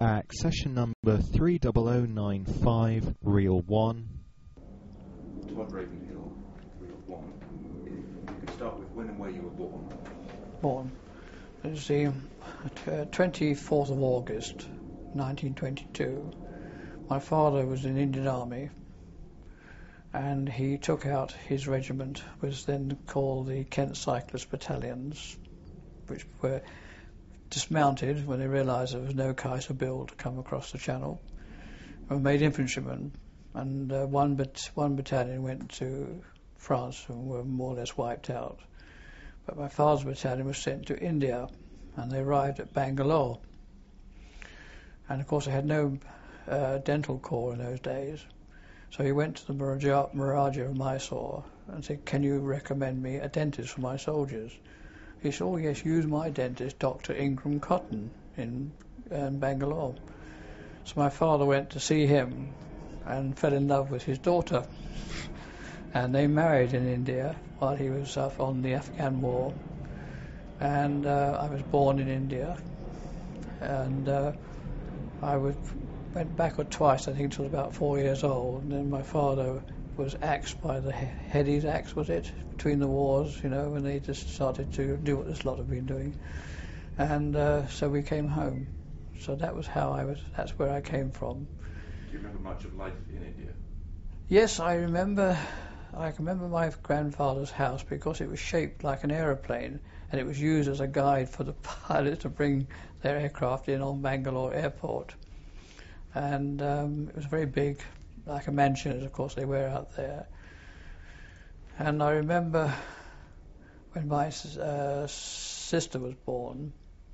Accession number 30095, Reel 1. Todd Ravenhill, Reel 1. If you could start with when and where you were born. Born. It was the 24th of August, 1922. My father was in the Indian Army, and he took out his regiment, was then called the Kent Cyclist Battalions, which were dismounted when they realised there was no Kaiser Bill to come across the channel, and were made infantrymen, and one battalion went to France and were more or less wiped out. But my father's battalion was sent to India, and they arrived at Bangalore. And of course they had no dental corps in those days, so he went to the Maharaja of Mysore and said, "Can you recommend me a dentist for my soldiers?" He said, "Oh yes, use my dentist, Dr. Ingram Cotton, in Bangalore." So my father went to see him and fell in love with his daughter, and they married in India while he was up on the Afghan war. And I was born in India, and I went backward twice, I think, until about 4 years old, and then my father was axed by the Headies axe, was it, between the wars, you know, when they just started to do what this lot have been doing. And so we came home. So that was that's where I came from. Do you remember much of life in India? Yes, I remember my grandfather's house because it was shaped like an aeroplane, and it was used as a guide for the pilots to bring their aircraft in on Bangalore Airport. And it was very big, like a mansion, as of course they were out there. And I remember when my sister was born,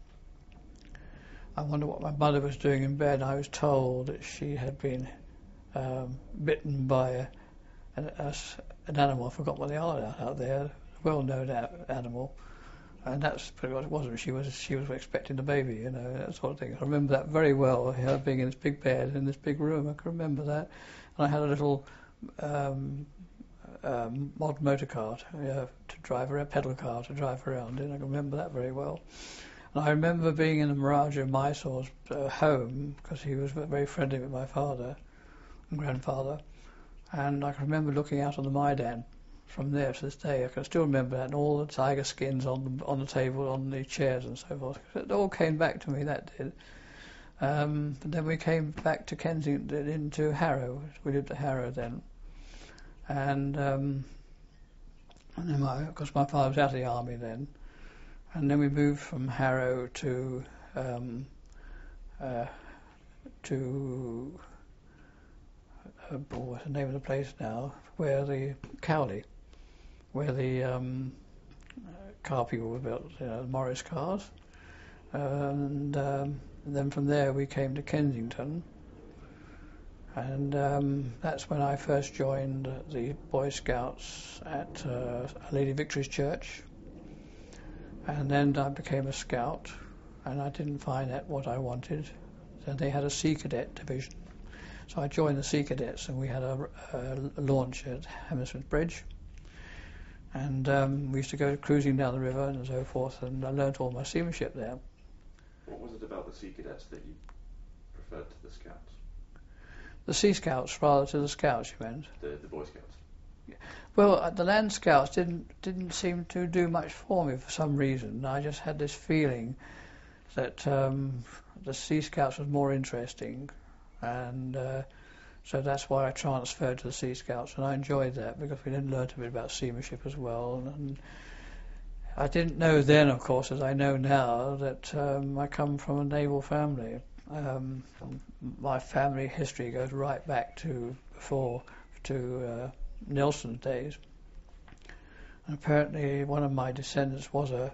I wonder what my mother was doing in bed. I was told that she had been bitten by an animal. I forgot what they are out there, a well-known animal. And that's pretty much what it wasn't. She was expecting the baby, you know, that sort of thing. I remember that very well, her being in this big bed in this big room. I can remember that. And I had a little mod motor car to drive around, pedal car to drive around in. I can remember that very well. And I remember being in the Maharaja of Mysore's home, because he was very friendly with my father and grandfather. And I can remember looking out on the Maidan from there to this day. I can still remember that, and all the tiger skins on the table, on the chairs and so forth. It all came back to me, that did. But then we came back to Kensington, into Harrow. We lived at Harrow then. And then because my father was out of the army then. And then we moved from Harrow to what's the name of the place now? Cowley, where the car people were built, you know, the Morris cars. And then from there we came to Kensington. And that's when I first joined the Boy Scouts at Lady Victory's Church. And then I became a scout, and I didn't find that what I wanted. So they had a Sea Cadet division. So I joined the Sea Cadets, and we had a launch at Hammersmith Bridge. And we used to go cruising down the river and so forth, and I learnt all my seamanship there. What was it about the Sea Cadets that you preferred to the Scouts? The Sea Scouts rather to the Scouts, you meant? The Boy Scouts. Well, the Land Scouts didn't seem to do much for me for some reason. I just had this feeling that the Sea Scouts was more interesting, and so that's why I transferred to the Sea Scouts, and I enjoyed that because we then learnt a bit about seamanship as well. And I didn't know then, of course, as I know now, that I come from a naval family. My family history goes right back to Nelson's days. And apparently one of my descendants was a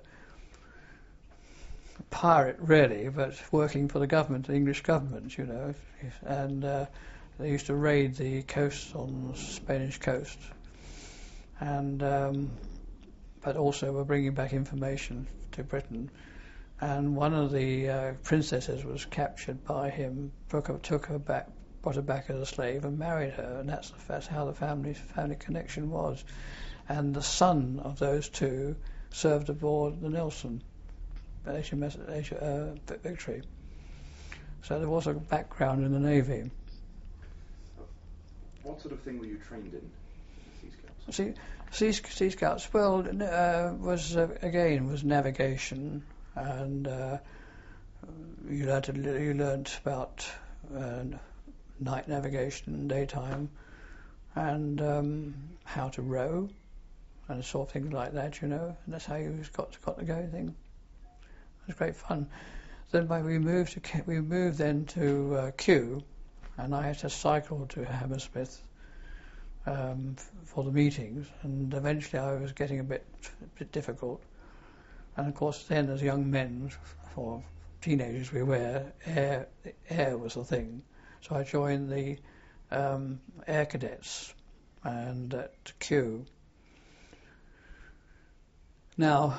pirate, really, but working for the government, the English government, you know. And they used to raid the coasts on the Spanish coast. And but also were bringing back information to Britain. And one of the princesses was captured by him, took her back, brought her back as a slave and married her, and that's how the family connection was. And the son of those two served aboard the Nelson, Victory. So there was a background in the Navy. What sort of thing were you trained in the Sea Scouts? Sea Scouts, well, was navigation, and you learnt about night navigation, daytime, and how to row, and sort of things like that, you know. And that's how you got the going thing. It was great fun. Then we moved then to Kew, and I had to cycle to Hammersmith for the meetings, and eventually I was getting a bit difficult. And of course, then as young men, or teenagers, air was the thing. So I joined the Air Cadets and at Kew. Now,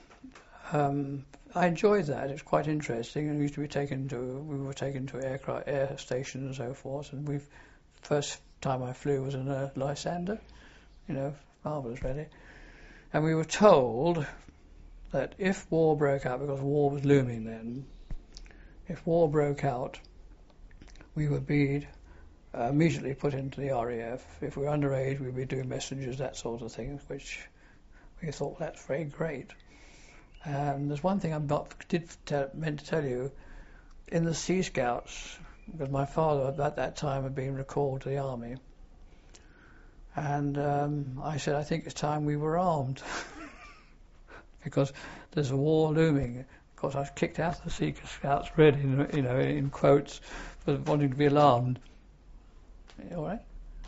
I enjoyed that. It was quite interesting, and we were taken to air stations and so forth. And first time I flew was in a Lysander, you know, marvellous really. And we were told that if war broke out, because war was looming then, if war broke out, we would be immediately put into the RAF. If we were underage, we'd be doing messengers, that sort of thing, which we thought, that's very great. There's one thing I meant to tell you. In the Sea Scouts, because my father at that time had been recalled to the army, and I said, I think it's time we were armed, because there's a war looming. Of course, I was kicked out of the Sea Scouts, really, in quotes, for wanting to be alarmed. All right.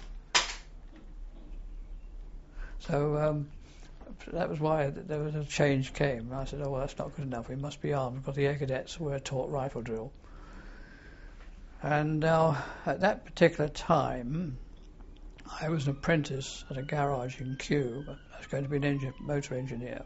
So that was why there was a change came. I said, oh, well, that's not good enough. We must be armed, because the Air Cadets were taught rifle drill. And now, at that particular time, I was an apprentice at a garage in Kew. I was going to be an motor engineer.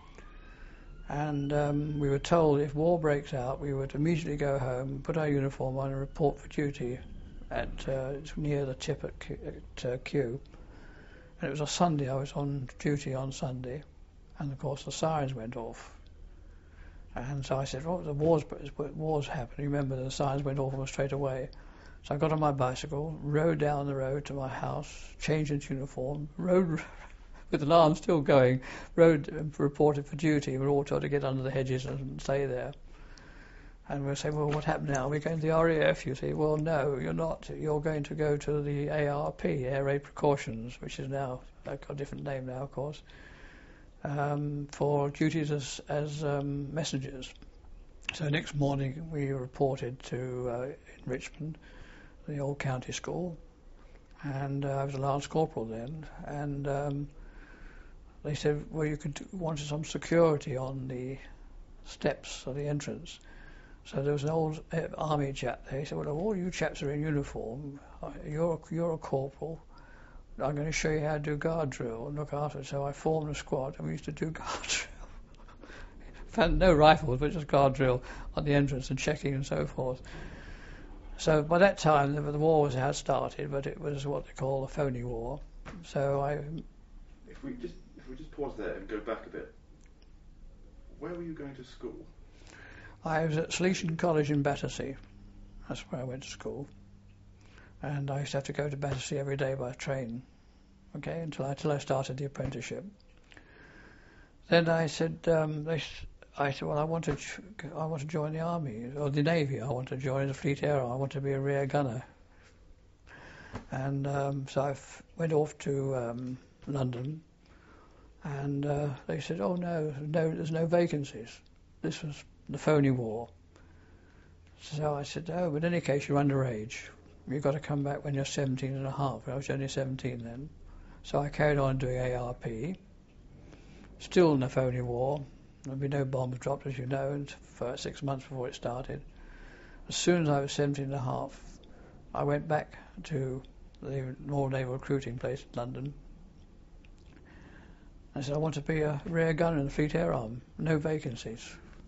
And we were told if war breaks out, we would immediately go home, put our uniform on, and report for duty at near the tip at Kew. And it was a Sunday. I was on duty on Sunday, and of course the sirens went off. And so I said, "Oh, the war's happening." Remember, the sirens went off almost straight away. So I got on my bicycle, rode down the road to my house, changed into uniform, rode with the alarm still going, rode and reported for duty. We were all told to get under the hedges and stay there. And we'll say, well, what happened now? We're going to the RAF, you see. Well, no, you're not. You're going to go to the ARP, Air Raid Precautions, which is now got a different name now, of course, for duties as messengers. So next morning we reported to in Richmond, the old county school, and I was a Lance Corporal then, and they said, well, you wanted some security on the steps of the entrance. So there was an old army chap there. He said, well, all you chaps are in uniform. You're a corporal. I'm going to show you how to do guard drill and look after it. So I formed a squad, and we used to do guard drill. Found no rifles, but just guard drill on the entrance and checking and so forth. So by that time, the war had started, but it was what they call a phony war. So If we just pause there and go back a bit, where were you going to school? I was at Salesian College in Battersea. That's where I went to school. And I used to have to go to Battersea every day by train, okay, until I started the apprenticeship. Then I said, well, I want to join the army or the navy. I want to join the Fleet Air Arm. I want to be a rear gunner. And so I went off to London, and they said, oh no, there's no vacancies. This was the phony war. So I said, oh, but in any case, you're underage. You've got to come back when you're 17 and a half. I was only 17 then. So I carried on doing ARP. Still in the phony war. There'd be no bombs dropped, as you know, for 6 months before it started. As soon as I was 17 and a half, I went back to the Royal Naval recruiting place in London. I said, I want to be a rear gunner in the Fleet Air Arm. No vacancies.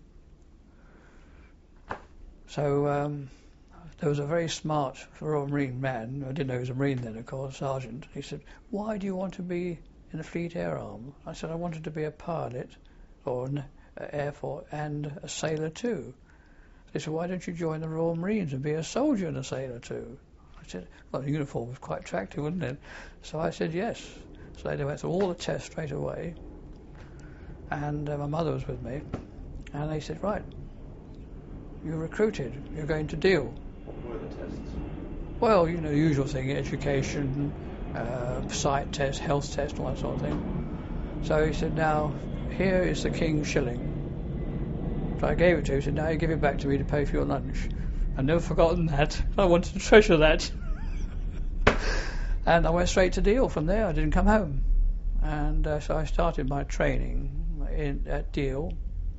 So there was a very smart Royal Marine man, I didn't know he was a Marine then, of course, Sergeant. He said, why do you want to be in the Fleet Air Arm? I said, I wanted to be a pilot or an Air Force and a sailor too. They said, why don't you join the Royal Marines and be a soldier and a sailor too? I said, well, the uniform was quite attractive, wasn't it? So I said yes. So they went through all the tests straight away, and my mother was with me, and they said, right, you're recruited, you're going to Deal. What were the tests? Well, you know, the usual thing, education, sight test, health test, all that sort of thing. So he said, now, here is the King's shilling. So I gave it to him. He said, now you give it back to me to pay for your lunch. I've never forgotten that. I wanted to treasure that. And I went straight to Deal from there. I didn't come home. And so I started my training at Deal.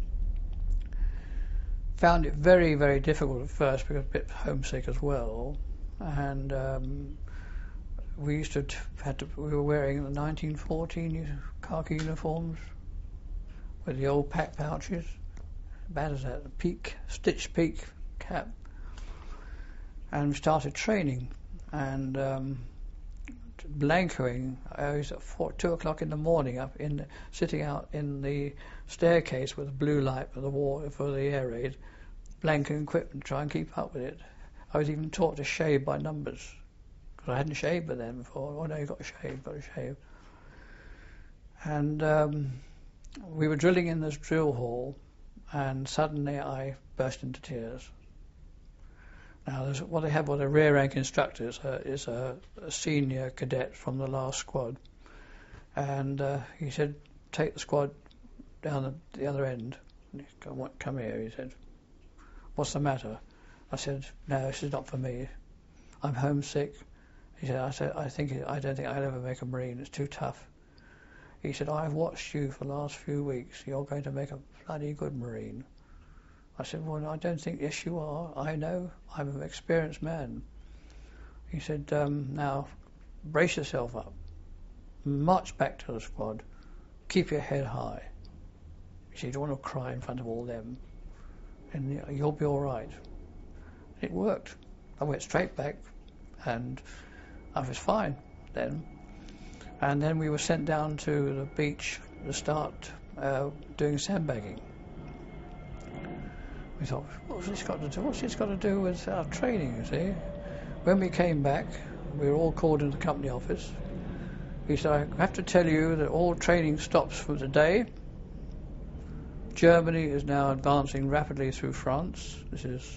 Found it very, very difficult at first because I was a bit homesick as well. And we used to we were wearing the 1914 khaki uniforms with the old pack pouches. Bad as that, stitched peak cap. And we started training and blancoing. I was at 2 o'clock in the morning sitting out in the staircase with a blue light for the air raid, blanking equipment, try and keep up with it. I was even taught to shave by numbers because I hadn't shaved by then before. Oh no, you got to shave. And we were drilling in this drill hall, and suddenly I burst into tears. Now, what they have, a rear rank instructor is a senior cadet from the last squad, and he said, "Take the squad down the other end." Come here, he said. "What's the matter?" I said, "No, this is not for me. I'm homesick." He said, I don't think I'll ever make a Marine. It's too tough." He said, "I've watched you for the last few weeks. You're going to make a bloody good Marine." I said, "Well, I don't think." "Yes, you are. I know. I'm an experienced man." He said, "Now, brace yourself up. March back to the squad. Keep your head high." He said, "You don't want to cry in front of all them. And you'll be all right." It worked. I went straight back, and I was fine then. And then we were sent down to the beach to start doing sandbagging. We thought, what's this got to do? What's this got to do with our training, you see? When we came back, we were all called into the company office. He said, "I have to tell you that all training stops for today. Germany is now advancing rapidly through France." This is,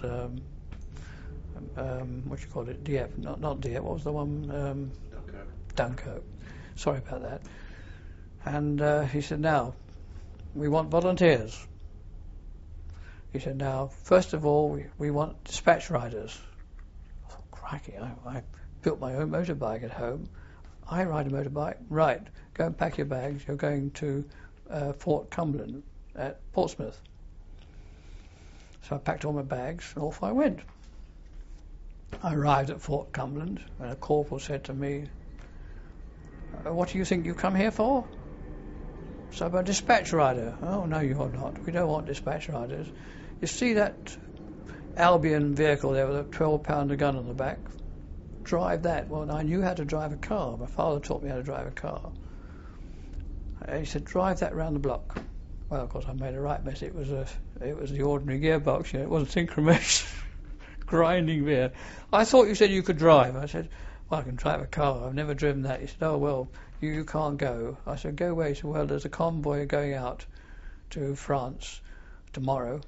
what you call it, Dieppe, not Dieppe, what was the one? Dunkirk. Sorry about that. And he said, "Now, we want volunteers." He said, "Now, first of all, we want dispatch riders." I thought, crikey, I built my own motorbike at home. I ride a motorbike. Right, go and pack your bags. You're going to Fort Cumberland at Portsmouth. So I packed all my bags and off I went. I arrived at Fort Cumberland and a corporal said to me, "What do you think you come here for?" So I'm a dispatch rider. "Oh, no, you're not. We don't want dispatch riders. You see that Albion vehicle there with a 12-pounder gun on the back? Drive that." Well, I knew how to drive a car. My father taught me how to drive a car. He said, "Drive that round the block." Well, of course, I made a right mess. It was the ordinary gearbox. It wasn't synchromesh. Grinding there. "I thought you said you could drive." I said, "Well, I can drive a car. I've never driven that." He said, "Oh, well, you can't go." I said, "Go away." He said, "Well, there's a convoy going out to France tomorrow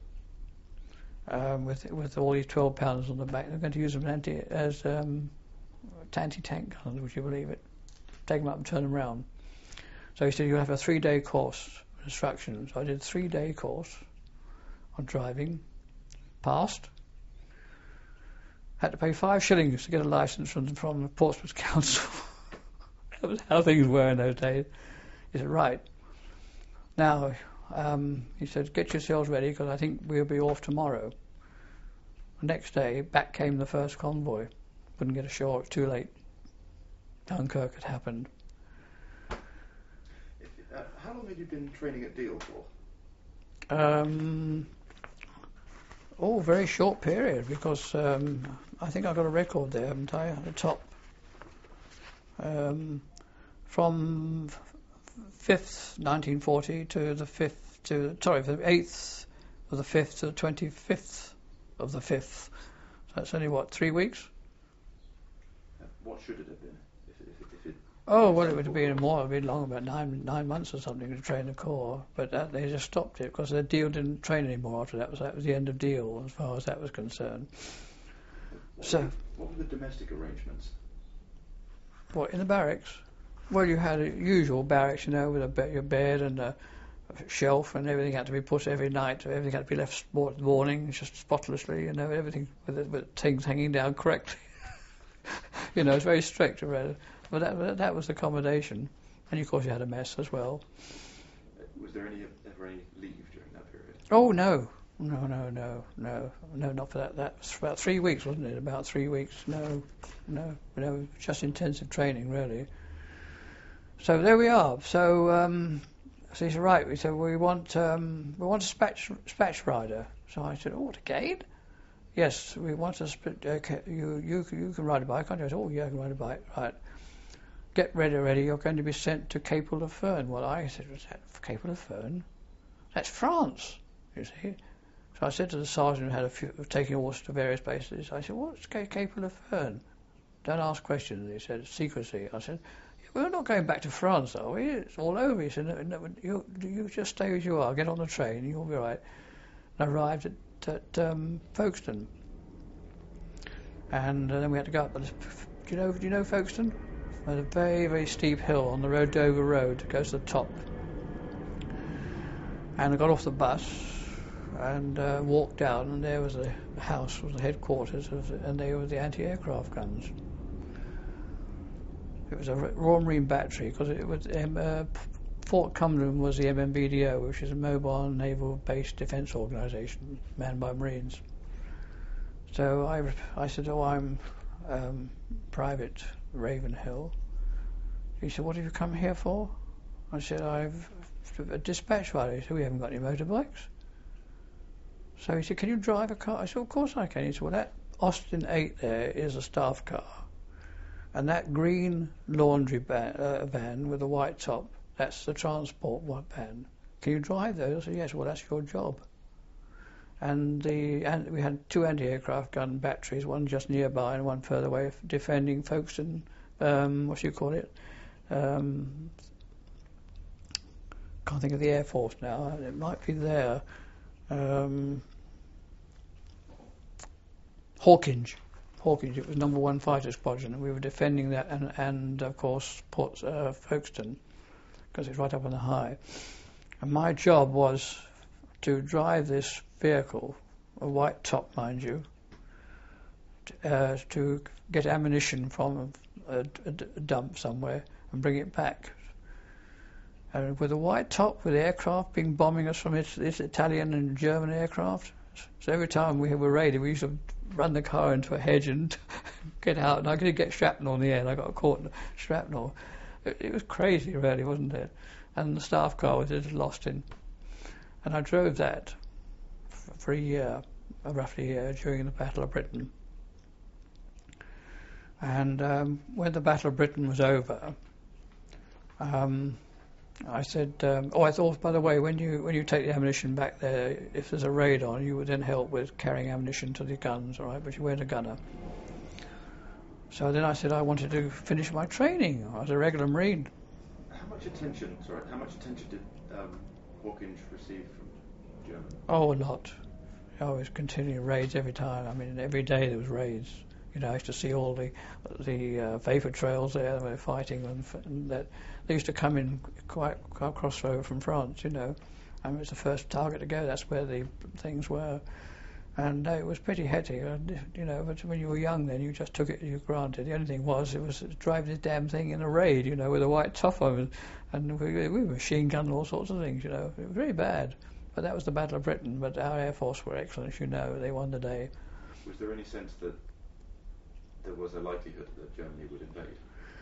with all these 12-pounders on the back. They're going to use them as anti-tank guns, would you believe it? Take them up and turn them around." So he said, "You'll have a 3-day course of instruction." So I did a 3-day course on driving. Passed. Had to pay 5 shillings to get a license from the Portsmouth Council. That was how things were in those days. He said, "Right. Now," he said, "get yourselves ready because I think we'll be off tomorrow." The next day, back came the first convoy. Couldn't get ashore. It was too late. Dunkirk had happened. How long had you been training at Deal for? Very short period because I think I got a record there, haven't I, at the top. From 5th, 1940 to the 8th of the 5th to the 25th of the 5th. That's only, 3 weeks? What should it have been? If it Oh, well, it would have been more. It would have been long, about 9 months or something to train the Corps. But they just stopped it because the deal didn't train anymore after that. That was the end of deal as far as that was concerned. What were the domestic arrangements? What, in the barracks? Well, you had a usual barracks, with your bed and a shelf, and everything had to be put every night. Everything had to be left in the morning, just spotlessly, everything with things hanging down correctly. It's very strict. But that was accommodation. And, of course, you had a mess as well. Was there ever any leave during that period? Oh, no. No, not for that. That was for about 3 weeks, wasn't it? About 3 weeks. No, just intensive training, really. So there we are. So he said, right. We said we want a dispatch rider. So I said, what, again? Yes, we want you can ride a bike, can't you? I said, oh yeah, I can ride a bike. Right. Get ready. You're going to be sent to Capel-le-Fern. Well, I said, what's that? Capel-le-Fern? That's France, you see. So I said to the sergeant who had taking orders to various bases, I said, what's Capel-le-Fern? Don't ask questions. He said, secrecy. I said, we're not going back to France, are we? It's all over. He said, no, you just stay as you are. Get on the train. You'll be right. And I arrived at Folkestone. And then we had to go up. Do you know Folkestone? There's a very, very steep hill on the Dover Road. It goes to the top. And I got off the bus and walked down, and there was the house, was the headquarters, and they were the anti-aircraft guns. It was a Royal Marine battery, because it was Fort Cumberland was the MMBDO, which is a mobile naval-based defence organisation manned by Marines. So I said, I'm Private Ravenhill. He said, what have you come here for? I said, I've a dispatch rider. He said, we haven't got any motorbikes. So he said, can you drive a car? I said, of course I can. He said, well, that Austin 8 there is a staff car. And that green laundry van with a white top, that's the transport van. Can you drive those? I said, yes, well, that's your job. And we had 2 anti-aircraft gun batteries, one just nearby and one further away, defending Folkestone, can't think of the Air Force now. It might be there. Hawkinge. It was number 1 fighter squadron, and we were defending that, and of course Folkestone, because it's right up on the high. And my job was to drive this vehicle, a white top, mind you, to get ammunition from a dump somewhere and bring it back. And with a white top, with aircraft bombing us from this Italian and German aircraft. So every time we were raided, we used to run the car into a hedge and get out. And I could get shrapnel in the end. I got caught in shrapnel. It was crazy, really, wasn't it? And the staff car was just lost in. And I drove that for a year, roughly a year, during the Battle of Britain. And when the Battle of Britain was over, I said, I thought, by the way, when you take the ammunition back there, if there's a raid on, you would then help with carrying ammunition to the guns, all right? But you weren't a gunner. So then I said I wanted to finish my training. I was a regular Marine. How much attention did Hawkinge receive from Germany? Oh, a lot. I was continuing raids every time. I mean, every day there was raids. I used to see all the vapor trails there. They were fighting, and that they used to come in quite crossroad from France. I mean, it was the first target to go. That's where the things were, and it was pretty hectic. But when you were young, then you just took it for granted. The only thing was it was driving this damn thing in a raid. With a white top on, and we machine gunned all sorts of things. It was very bad. But that was the Battle of Britain. But our Air Force were excellent, as they won the day. Was there any sense that there was a likelihood that Germany would invade?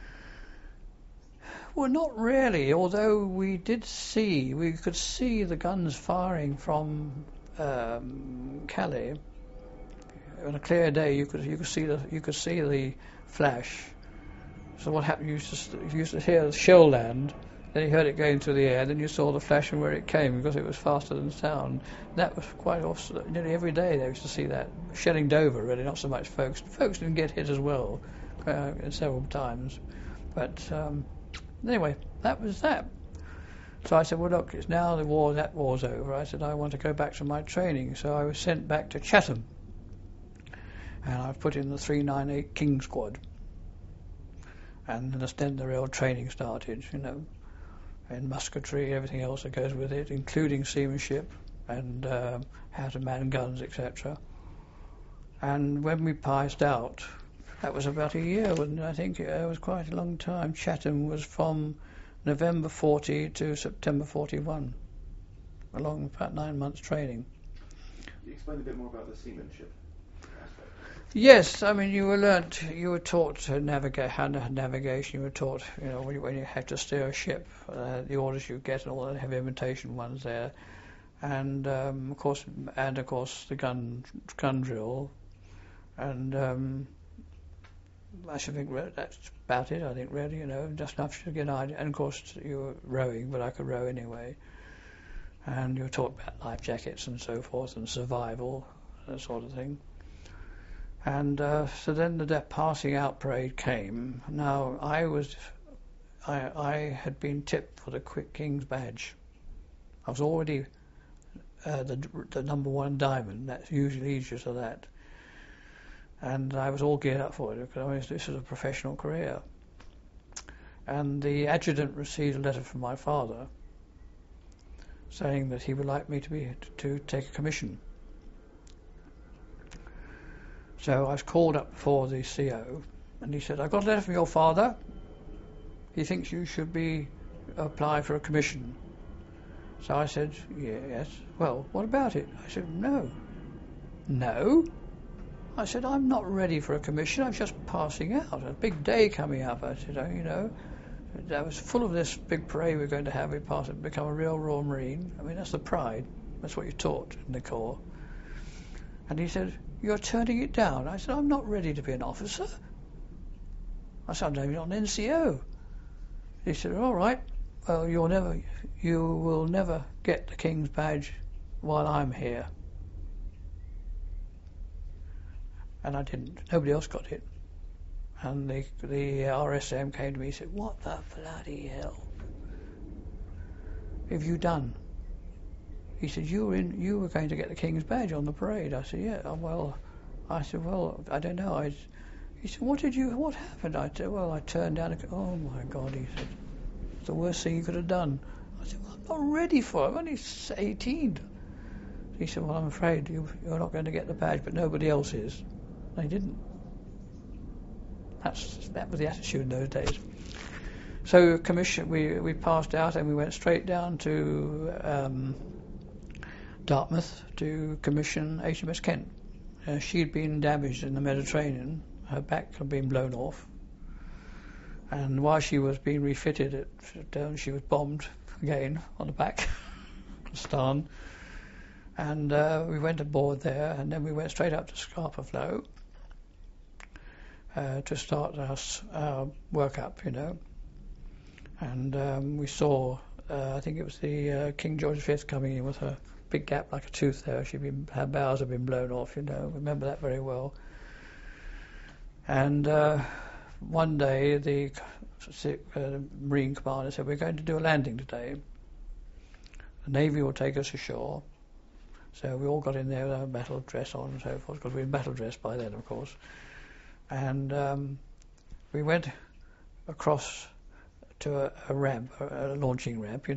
Well, not really, although we could see the guns firing from Calais. On a clear day, you could see the flash. So what happened? You used to hear the shell land, Then you heard it going through the air, then you saw the flash and where it came because it was faster than sound. That was quite awesome. Nearly every day they used to see that. Shelling Dover, really, not so much Folkes. Folkes didn't get hit as well several times. But anyway, that was that. So I said, well, look, it's now that war's over. I said, I want to go back to my training. So I was sent back to Chatham. And I put in the 398 King Squad. And then the real training started, in musketry, everything else that goes with it, including seamanship and how to man guns, etc. And when we passed out, that was about a year, wasn't it? I think it was quite a long time. Chatham was from November 40 to September 41, along about 9 months training. Can you explain a bit more about the seamanship aspect? Yes, I mean you were taught to navigate, how to navigation. You were taught, when you had to steer a ship, the orders you get and all that heavy imitation ones there, and of course the gun drill, and I should think that's about it. I think really, just enough to get an idea. And of course you were rowing, but I could row anyway. And you were taught about life jackets and so forth, and survival, that sort of thing. And so then the passing out parade came. Now I had been tipped for the Quick King's badge. I was already the number 1 diamond. That usually leads you to that. And I was all geared up for it because this was a professional career. And the adjutant received a letter from my father saying that he would like me to take a commission. So I was called up before the CO, and he said, "I've got a letter from your father. He thinks you should apply for a commission." So I said, "Yes. Well, what about it?" I said, "No." "No?" I said, "I'm not ready for a commission. I'm just passing out. A big day coming up." I said, I was full of this big parade we're going to have. We pass and become a real Royal Marine. I mean, that's the pride. That's what you're taught in the Corps. And he said, "You're turning it down." I said, "I'm not ready to be an officer." I said, "I'm not even on NCO." He said, "All right. Well, you will never get the King's badge while I'm here." And I didn't. Nobody else got it. And the RSM came to me and said, "What the bloody hell have you done?" He said, "You were going to get the King's badge on the parade." I said, "Yeah." I said, "I don't know." He said, "What happened?" I said, "Well, I turned down a..." "Oh my God," he said, "it's the worst thing you could have done." I said, "Well, I'm not ready for it. I'm only 18. He said, "Well, I'm afraid you're not going to get the badge, but nobody else is." And he didn't. That was the attitude in those days. So commission, we passed out and we went straight down to Dartmouth to commission HMS Kent. She'd been damaged in the Mediterranean. Her back had been blown off. And while she was being refitted she was bombed again on the back, Stan. And we went aboard there, and then we went straight up to Scapa Flow to start our work up, And we saw, I think it was the King George V coming in with her big gap like a tooth there. Her bows had been blown off, Remember that very well. And one day the Marine commander said, "We're going to do a landing today. The Navy will take us ashore." So we all got in there with our battle dress on and so forth, because we were in battle dress by then, of course. And we went across to a ramp, a launching ramp,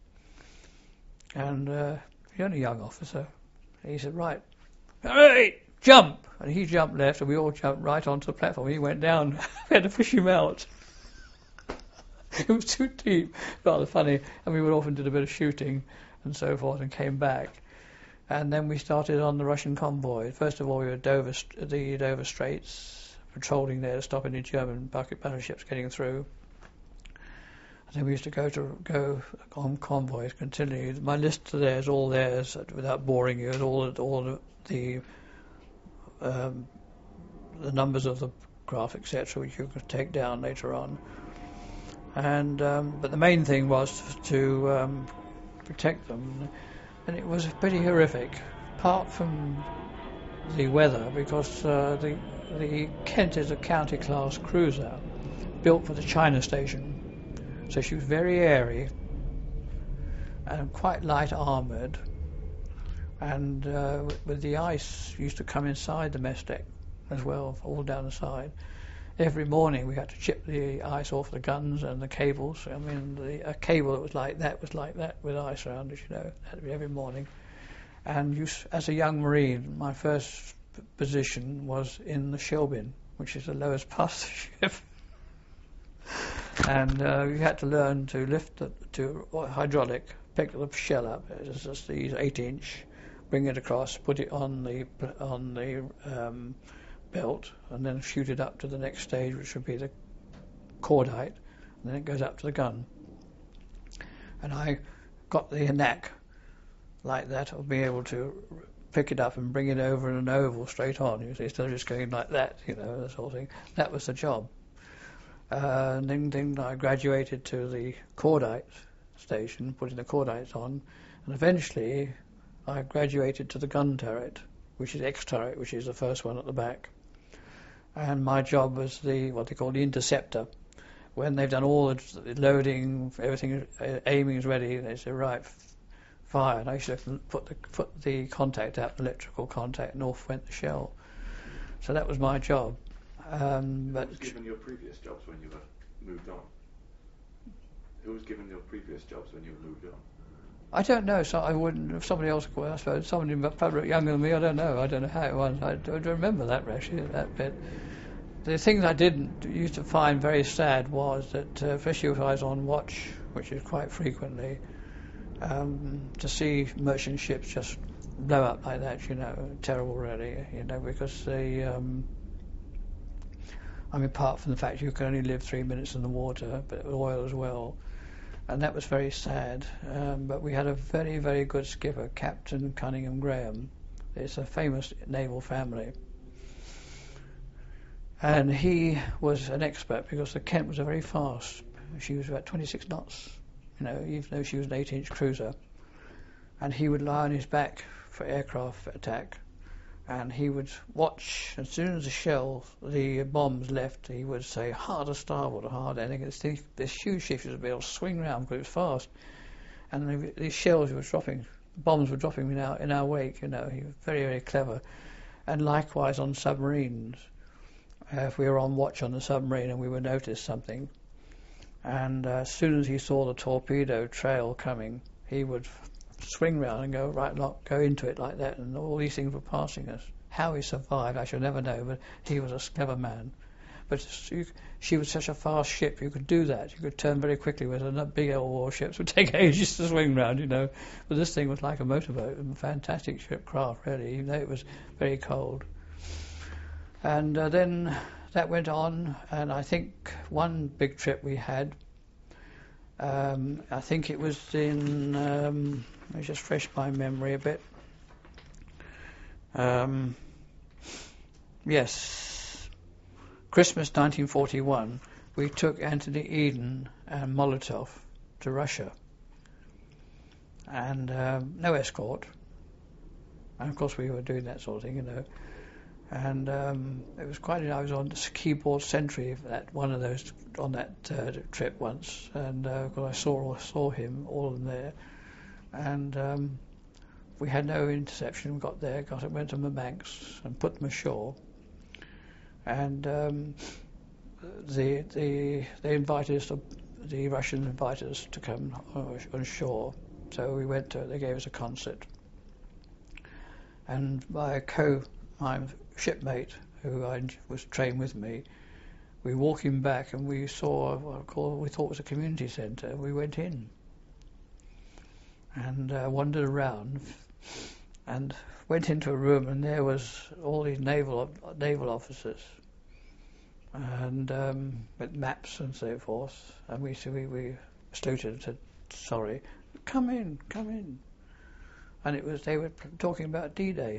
And he's only a young officer. He said, "Right, hey, jump!" And he jumped left, and we all jumped right onto the platform. He went down. We had to fish him out. It was too deep. Rather funny. And we went off and did a bit of shooting and so forth, and came back. And then we started on the Russian convoy. First of all, we were at the Dover Straits, patrolling there to stop any German battleships getting through. And then we used to go on convoys continually. My list there is all theirs, without boring you, all the numbers of the craft, etc., which you could take down later on. and but the main thing was to protect them, and it was pretty horrific. Apart from the weather, because the Kent is a county class cruiser built for the China station, so she was very airy and quite light armoured, and with the ice used to come inside the mess deck as well, all down the side. Every morning we had to chip the ice off the guns and the cables. I mean, a cable that was like that with ice around it, That'd be every morning. And as a young Marine, my first position was in the shell bin, which is the lowest part of the ship. And you had to learn to lift to hydraulic, pick the shell up. It was just these 8-inch, bring it across, put it on the belt, and then shoot it up to the next stage, which would be the cordite, and then it goes up to the gun. And I got the knack like that of being able to pick it up and bring it over in an oval straight on, instead of just going like that, that sort of thing. That was the job. And then I graduated to the cordite station, putting the cordites on, and eventually I graduated to the gun turret, which is X-turret, which is the first one at the back. And my job was what they call the interceptor. When they've done all the loading, everything, aiming is ready, they say, right, fire. And I used to put the contact out, electrical contact, and off went the shell. So that was my job. But who was given your previous jobs when you were moved on? Who was given your previous jobs when you were moved on? I don't know. So I wouldn't. If somebody else, I suppose somebody probably younger than me. I don't know how it was. I don't remember that actually, that bit. The things I didn't used to find very sad was that, especially if I was on watch, which is quite frequently, to see merchant ships just blow up like that, terrible really, because they, apart from the fact you can only live 3 minutes in the water, but oil as well, and that was very sad. But we had a very, very good skipper, Captain Cunningham Graham. It's a famous naval family. And he was an expert because the Kent was very fast. She was about 26 knots, even though she was an 8-inch cruiser. And he would lie on his back for aircraft attack. And he would watch, as soon as the bombs left, he would say, hard a starboard or hard ending. This huge ship would be able to swing round because it was fast. And these shells were dropping, bombs were dropping in our wake, He was very, very clever. And likewise on submarines. If we were on watch on the submarine and we would notice something, and as soon as he saw the torpedo trail coming, he would swing round and go into it like that, and all these things were passing us. How he survived, I shall never know, but he was a clever man. But she was such a fast ship, you could do that. You could turn very quickly, with big old warships would take ages to swing round, But this thing was like a motorboat, a fantastic ship craft, really, even though it was very cold. And then that went on, and I think one big trip we had, I think it was in, let me just refresh my memory a bit. Yes, Christmas 1941, we took Anthony Eden and Molotov to Russia. And no escort. And of course we were doing that sort of thing, And it was quite. I was on the keyboard sentry one of those on that trip once, and because I saw him, all of them there, and we had no interception. We got there, went to the banks and put them ashore, and they invited us. The Russians invited us to come on shore, so we went to. They gave us a concert, and my shipmate, who was trained with me, we were walking back and we saw what we thought was a community centre. We went in and wandered around and went into a room, and there was all these naval officers and with maps and so forth. And we saluted and said, "Sorry, come in." And they were talking about D-Day.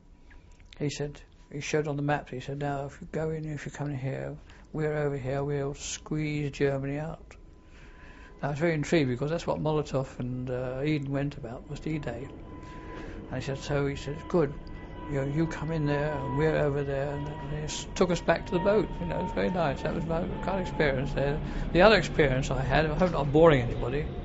He showed on the map, he said, now if you come in here, we're over here, we'll squeeze Germany out. I was very intrigued because that's what Molotov and Eden went about, was D-Day. And he said, good, you come in there and we're over there, and he took us back to the boat. It was very nice. That was my kind of experience there. The other experience I had, I hope I'm not boring anybody,